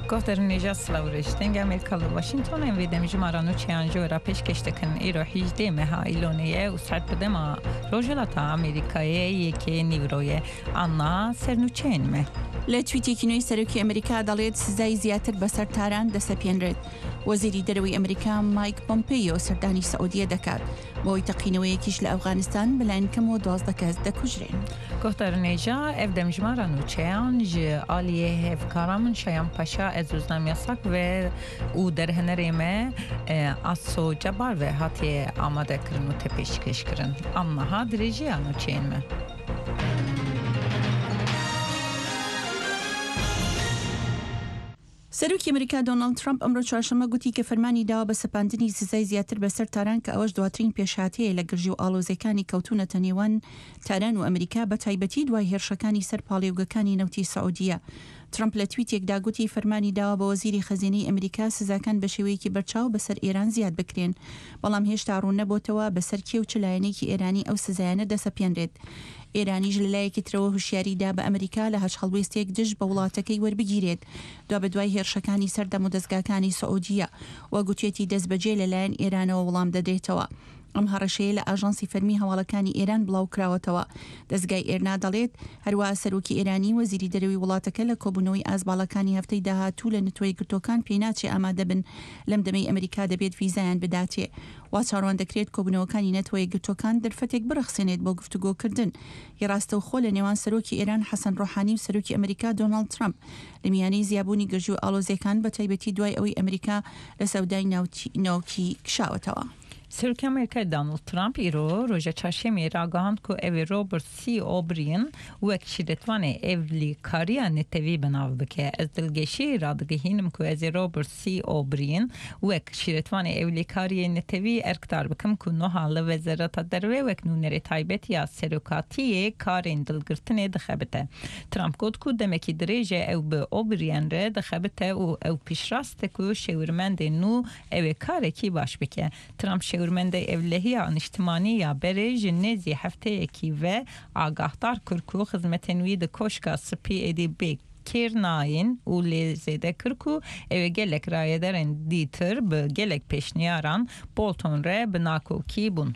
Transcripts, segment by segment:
گفتر نیجا سلاورشتنگ امریکا واشنگتن ام ویدم جمارانو چیانجو را پیش کشتکن ایرو 18 مها ایلونیه و ساعت بده ما روجلاتا امریکایی یکی نیوروی آنا سرنوچین مه لتویتی کنوی سروکی امریکا دلیت سزای زیاتر بسر تاران دسپین رد وزیری دروی امریکا مایک پومپیو سردانی سعودیه دکات بوی تقینوی کیش لافغانستان بلان کمو 12 کس دکوجرین گفتر نیجا افدم جمارانو چیانج آلیه هفکارامن شیام پاشا از روزنامه ساک و او در هنریمه آسو جبار و هاتی آماده کرن و تپیشکش کرن اما ها درجی آنو چین مه سروکی امریکا دونالد ترامپ امروز چهارشنبه گوتی که فرمانی داوا بە سەپاندنی سزای زیاتر بەسەر تاران کە ئەوەش دواترین پێشهاتەیە لە گرژی و ئاڵۆزەکانی کەوتونەتە نێوان تاران و ئەمریکا بە تایبەتی دوای هێرشەکانی سەر پاڵێوگەکانی نەوتی سعودیە. ترامپ لە تویتێکدا گوتی فەرمانی داوا بە وەزیری خەزینەی ئەمریکا سزاکان بە شێوەیەکی بەرچاو بەسەر ئێران زیاد بکرێن بەڵام هێشتا ڕوون نەبووتەوە بەسەر کێ و چ لایەنێکی ئێرانی ئەو سزایانە دەسەپێنرێت. ئێرانیش لەلایەکی ترەوە هوشیاریدا بە ئەمریکا لە هەش هەڵوێستێک دژ بە وڵاتەکەی وەربگیرێت دوا بە دوای هێرشەکانی سەردەم و دەستگاکانی سعودیە و گوتێتی دەستبەجێ لەلایەن ئێرانەوە وەڵام دەدرێتەوە. ئەم هەڕەشەیە لە ئاژانسی فەرمی هەواڵەکانی ئێران بڵاو کراوەتەوە. دەستگای ئێرنا دەڵێت هەروەها سەرۆکی ئێرانی وەزیری دەرەوەی وڵاتەکە لە کۆبوونەوەی ئازباڵەکانی هەفتەی داهاتوو لە نتۆی گرتوەکان پێی ناچێ ئامادە بن لەم دەمەی ئەمریکا دەبێت ڤیزایان بداتێ. وا چاڕوان دەکرێت کۆبوونەوەکانی نەتۆی گرتوەکان دەرفەتێک بڕەخسێنێت بۆ گفتوگۆکردن. ڕاستەوخۆ لە نێوان سەرۆکی ئێران حەسەن ڕۆحانی و سەرۆکی ئەمریکا دۆناڵد ترامپ لە میانەی زیابوونی گەژوو ئاڵۆزیەکان بە تایبەتی دوای ئەوەی ئەمریکا لە سەودای ناوکی کشاوەتەوە. سرکی امریکای دونالد ترامپ ایرو روژه چهارشنبه را گفت که اوی روبرت سی اوبرین وک شیرتوان اولی کاری نتوی بناو بکه از دلگشی را دگهینم که از روبرت سی اوبرین وک شیرتوان اولی کاری نتوی ارکتار بکم که نوها لوزارت دروی وک نونر تایبت یا سرکاتی کارین دلگرتنه دخبته. ترامپ گفت که دمکی درجه او به اوبرین را دخبته او پیشراست که شورمند نو اوی کاری کی باش بکه. ترامپ شورمنده evlihi aniştimani ya berej nezi hafte ki ve agahdar kurku hizmetenvi de koşka spi edib kirnayin u lezede kurku eve gelek rayederen diter be gelek peşniyaran Bolton re binako ki bun.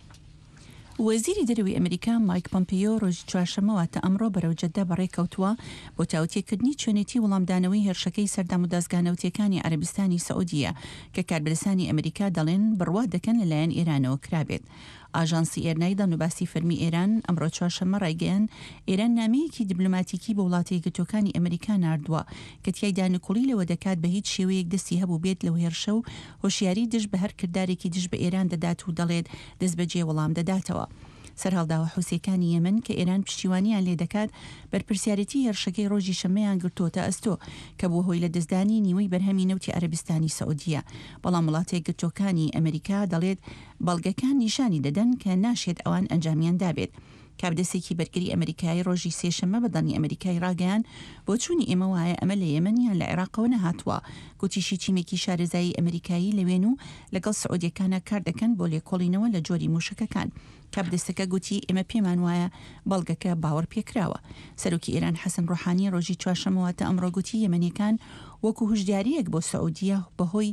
وەزیری دەرەوەی ئەمریکا مایک پۆمپیۆ ڕۆژی چوارشەمەواتە ئەمڕۆ بەرەو جەددە بەڕێکەوتووە بۆ تاوتێکردنی چۆنێتی وەڵامدانەوەی هێرشەکەی سەردەم و دەستگانەوتیەکانی عەرەبستانی سەعودیە کە کاربرسانی ئەمریکا دەڵێن بڕوا دەکەن لەلایەن ئێرانەوە کرابێت. ئاژانسی ئێرنای دەنوباسی فەرمی ئێران ئەمڕۆ چوارشەممە ڕایگەیان ئێران نامەیەکی دیبلۆماتیکی بە وڵاتی یەکگرتووەکانی ئەمریکا ناردووە کە تیایدا نکوڵی لەوە دەکات بە هیچ شێوەیەک دەستی هەبوو بێت لەو هێرشە و هۆشیاری دژ بە هەر کردارێکی دژ بە ئێران دەدات و دەڵێت دەست بەجێ وەڵام دەداتەوە. سەرهەڵداوە حوسەکانی یەمەن کە ئێران پشتیوانیان لێ دەکات بەرپرسیارەتی هێرشەکەی ڕۆژی شەمەیان گرتوۆتە ئەستۆ کە بووە هۆی لە دەستدانی نیوەی بەرهەمی نەوتی عەرەبستانی سەعودیە. بەڵام وڵاتێک گرتوەکانی ئەمریکا دەڵێت بەڵگەکان نیشانی دەدەن کە ناشێت ئەوان ئەنجامیان دابێت. کابدەسێکی بەرگری ئەمریکایی ڕۆژی سێشەممە بەدەنی ئەمریکای ڕاگەیان بۆ چوونی ئێمە وایە ئەمە لە یەمەنیان لە عێراقەوە نەهاتووە. گوتیشی تیمێکی شارەزایی ئەمریکایی لەوێن و لەگەڵ سعودیەکانە کار دەکەن بۆ لێکۆڵینەوە لە جۆری موشەکەکان. کابدەستەکە گوتی ئێمە پێمان وایە بەڵگەکە باوەڕ پێکراوە. سەرۆکی ئێران حەسەن ڕۆحانی ڕۆژی چوارشەممەواتە ئەمڕۆ گوتی یەمەنیەکان وەکو هوشداریەک بۆ سعودیە بەهۆی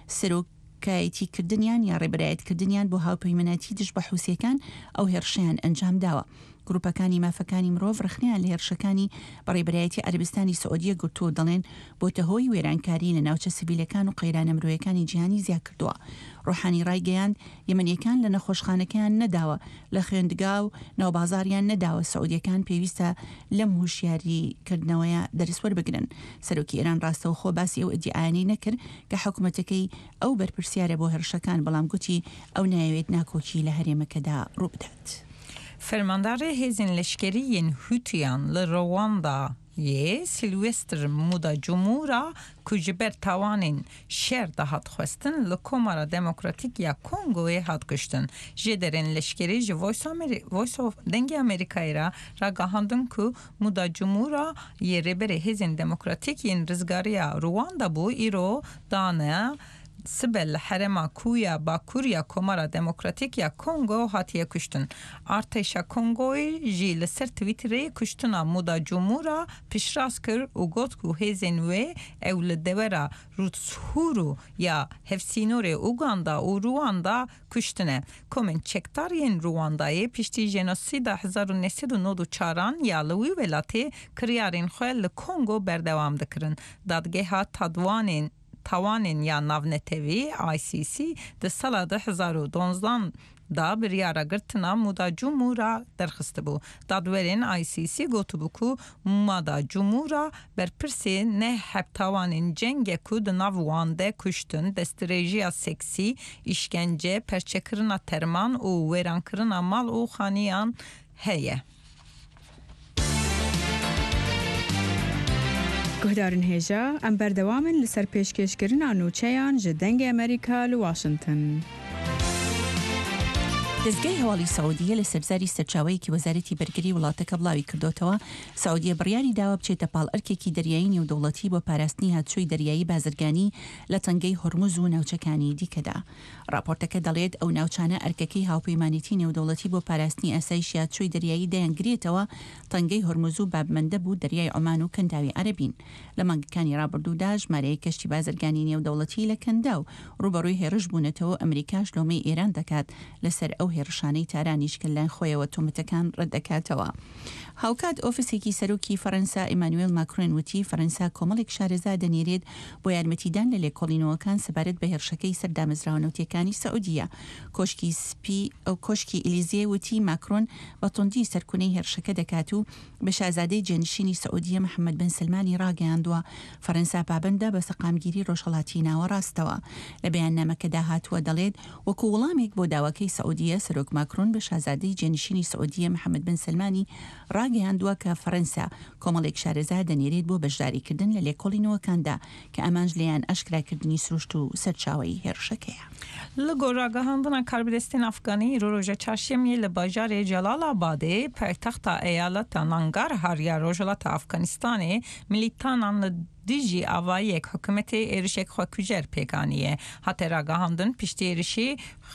سەرۆکایەتی کردنیان یا ڕێبەرایەتکردنیان بۆ هاوپەیمانەتی دژ بە حوسیەکان ئەو هێرشیان ئەنجام داوە. گروپەکانی مافەکانی مرۆڤ ڕخنیان لە هێرشەکانی بەڕێبەرایەتی عەرەبستانی سعودیە گرتووە دەڵێن بۆتە هۆی وێرانکاری لە ناوچە سیڤیلەکان و قەیرانە مرۆیەکانی جیهانی زیاد کردووە. ڕۆحانی ڕایگەیاند یەمەنیەکان لە نەخۆشخانەکەیان نەداوە لە خوێندگا و ناوبازاریان نەداوە سعودیەکان پێویستە لەم هوشیاریکردنەوەیە دەرسوەربگرن. سەرۆکی ئێران ڕاستەوخۆ باسی ئەو ئیدعایانەی نەکرد کە حکوومەتەکەی ئەو بەرپرسیارە بۆ هێرشەکان بەڵام گوتی ئەو نایەوێت ناکۆکی لە هەرێمەکەدا ڕووبدات. فرماندار هیزن لشکریین هوتیان لرواندا یه سیلوستر مودا جمهورا کجبر توانین شهر دهات خواستن لکومارا دموکراتیک یا کنگوی هات کشتن. جدرین لشکری جو وایس آف دنگ امریکایی را گاهاندن که مودا جمهورا یه ربر هیزن دموکراتیک این رزگاریا رواندا بو ایرو دانه سبل حرما کویا باکوریا کومارا دموکراتیک یا کنگو هاتیه کشتن ارتشا کنگوی جی لسر تویتری کشتنا مودا جمهورا پیشراست کر و گوت کو هیزن و اول دورا روتسهورو یا هفسینور اوگاندا و رواندا کشتنه کومن چکتارین رواندای پشتی جنوسید 1994 یا لوی ولاتی کریارین خواه کنگو بردوام دکرن دادگه ها توانین یا ناونتوی ICC ده سال 2012 دا بریارا گرتنا مودا جمهورا درخسته بو دادورین ICC گوتو بو مودا جمهورا بر پرسی نه هب توانین جنگ کو ده ناوانده کشتن دستریجیا سکسی işkence perçekirina terman و ویرانکرنا مال و خانیان هیه گهدارن هێژا ئەم بەردەوامن لەسەر پێشکەشکردنا نوچەیان ji dengê ئەمریکا لە واشنگتن. دەستگای هەواڵی سعودیە لە سەرزاری سەرچاوەیەکی وەزارەتی بەرگری وڵاتەکە بڵاوی کردوتەوە سعودیە بڕیاری داوە بچێتە پاڵ ئەرکێکی دەریایی نێودەوڵەتی بۆ پاراستنی هاتووی دەریایی بازرگانی لە تەنگەی هۆرموز و ناوچەکانی دیکەدا. راپۆرتەکە دەڵێت ئەو ناوچانە ئەرکەکەی هاوپەیمانیتی نێودەوڵەتی بۆ پاراستنی ئاسایشی هاتووی دەریایی دەیانگرێتەوە تەنگەی هۆرموز و بابمەندە بوو دەریای عۆمان و کەنداوی عەرەبین. لە مانگەکانی ڕابردوودا ژمارەیە کەشتی بازرگانی نێودەوڵەتی لە کەندا و ڕوبەڕووی هێرش بوونەتەوە ئەمریکاش لۆمەی ئێران دەکات لەسەر ئەو هێرشانەی تارانیشکە لەلایەن خۆیەوە تۆمەتەکان ڕەتدەکاتەوە. هاوکات ئۆفیسێکی سەرۆکی فەرەنسا ئیمانوێل ماکرۆن وتی فەرەنسا کۆمەڵێک شارەزا دەنێرێت بۆ یارمەتیدان لە لێکۆڵینەوەکان سەبارەت بە هێرشەکەی سەردامەزراونەوتیەکانی سەعودیە. کۆشکی سپی ئەو کۆشکی ئیلیزیە وتی ماکرۆن بە توندی سەرکونەی هێرشەکە دەکات و بە شازادەی جێنشینی سەعودیە محەممەد بن سلمانی ڕاگەیاندووە فەرەنسا پابەندە بە سەقامگیری ڕۆژهەڵاتی ناوەڕاستەوە. لە بەیاننامەکەدا هاتووە دەڵێت وەکو وەڵامێک بۆ داواکەی سەعودیە سەرۆک ماکرۆن بە شازادەی جێنشینی سەعودیە محەممەد بن سلمانی ڕاگەیاندووە کە فەرەنسا کۆمەڵێک شارەزا دەنێرێت بۆ بەشداریکردن لە لێکۆڵینەوەکاندا کە ئەمانج لەیان ئەشکراکردنی سروشت و سەرچاوەی هێرشەکەیە. لە گۆڕاگەهاندنا کاربدەستین ئەفغانی ڕۆژە چاشەمیە لە باژارێ جەلالابادێ پایتەختە ئەیالەتە نانگار هەریە ڕۆژهەڵاتە ئەفغانستانê میلیتانان لە دیجی ئاوایەک حکوومەتê êrişek xwekûjer pêkaniye hate ragihandin piştî êrişê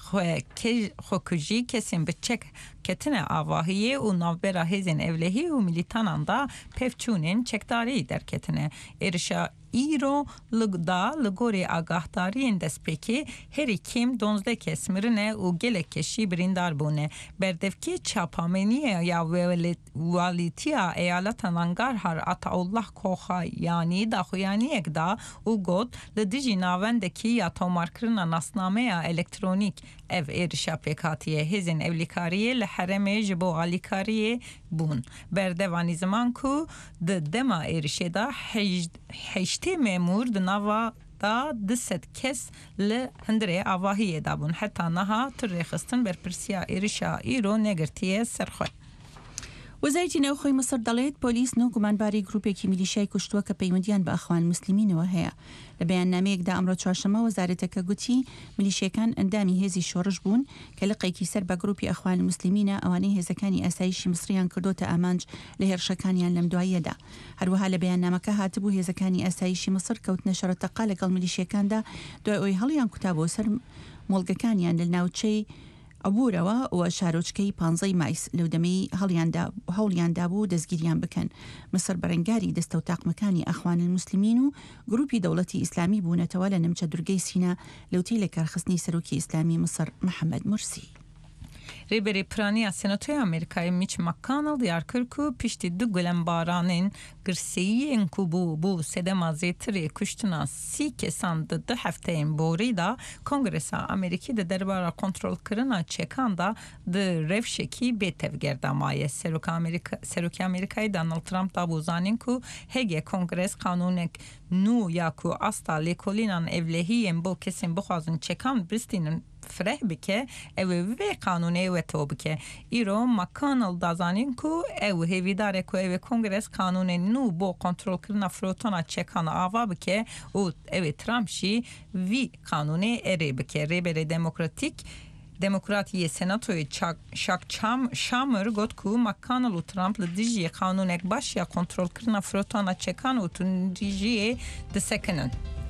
xwekûjî kesên bi çek ketine avahiyê û navbera hêzên evlehî û militanان da pevçûnên çekdarî derketine. Êrişa îro da li gorî agahdariyên destpêkê herî kêm 12 kes mirine û gelek keşî birîndar bûne. Berdevkê çapameniya ya walîtiya eyaleta Nangarhar Ataullah Koxayanî daxuyaniyek da û got li dijî navendekî ya tomarkirina nasnameya elektronîk ev êrişa pêkhatiye hêzên evlîkariyê li heremê ji bo alîkariyê bûn. Berdevanî ziman ku di dema êrişê da heştê memûr di nava da 200 kes li hindirê avahiyê da bûn. Heta niha tu rêxistin berpirsiya êrişa îro negirtiye serxwe. وەزارەتی ناوخۆی مەسر دەڵێت پۆلیس نۆ گومانباری گروپێکی میلیشیای کوشتووە کە پەیوەندیان بە ئەخوان موسلیمینەوە هەیە. لە بەیاننامەیەکدا ئەمڕۆ چوارشەممە وەزارەتەکە گوتی میلیشیەکان ئەندامی هێزی شۆڕش بوون کە لقێکی سەر بە گروپی ئەخوان موسلیمینە ئەوانەی هێزەکانی ئاسایشی مسریان کردوتە ئامانج لە هێرشەکانیان لەم دواییەدا. هەروەها لە بەیاننامەکە هاتبوو هێزەکانی ئاسایشی مسر کەوتنە شەڕەتەقا لەگەڵ میلیشیەکاندا دوای ئەوی هەڵیان کوتا بۆ سەر مۆڵگەکانیان لە ناوچەی ئەبوورەوە و شارۆچکەی 15 مایس لەودەمەی هەوڵیاندا بوو دەستگیریان بکەن. مسر بەرەنگاری دەستە و تاقمەکانی ئەخوان الموسلیمین و گروپی دەوڵەتی ئیسلامی بوونەتەوە لە نمچە دورگەی سینا لەوتەی لە کارخستنی سەرۆکی ئیسلامی مسر محەممەد مرسی. Rêberê Piraniya Senatoya Amerîkayê Mitch McConnell diyar kir ku piştî du gulembaranên girseyiyên ku bû sedema zêtirê kuştina 30 kesan di 2 hefteyên borî da Kongresa Amerîkî di derbara kontrolkirina çekan da di revşekî bêtevgerdamaye. Serokê Amerîkayê Donald Trump da bû zanîn ku hêge Kongres qanûnek nû ya ku asta lêkolînan evlehiyên bo kesên bixwazin çekan bistînin فرح بکه او وی قانونه و تو بکه ایرو مکانل دازانین کو او هیویداره کو او کنگرس قانون نو بو کنترل کرنا فروتونا چکان آوا بکه او او ترامپ شی وی قانونه اری بکه ریبری دموکراتیه سناتوی شاک شامر گوت کو مکانل و ترامپ لدیجی قانونک باش یا کنترل کرنا فروتونا چکان و تندیجی دسکنن.